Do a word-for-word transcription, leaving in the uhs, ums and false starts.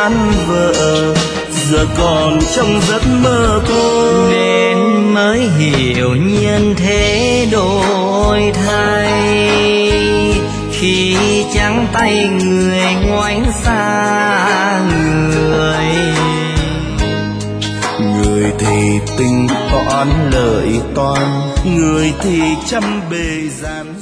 tan vỡ, giờ còn trong giấc mơ thôi. Nên mới hiểu nhân thế đổi thay, khi trắng tay người ngoảnh xa người. Người thì tính toán lợi toan, người thì trăm bề gian